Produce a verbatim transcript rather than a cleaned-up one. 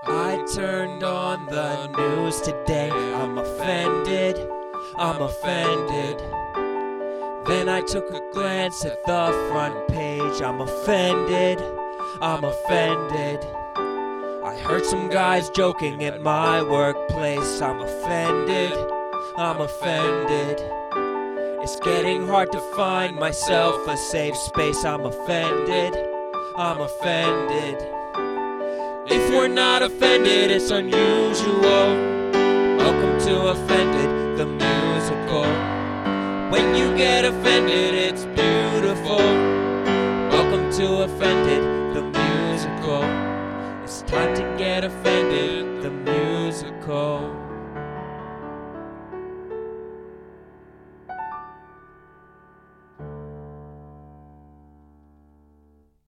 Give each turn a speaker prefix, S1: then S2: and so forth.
S1: I turned on the news today. I'm offended, I'm offended. Then I took a glance at the front page. I'm offended, I'm offended. I heard some guys joking at my workplace. I'm offended, I'm offended. It's getting hard to find myself a safe space. I'm offended, I'm offended. If we're not offended, it's unusual. Welcome to Offended, the musical. When you get offended, it's beautiful. Welcome to Offended, the musical. It's time to get offended, the musical.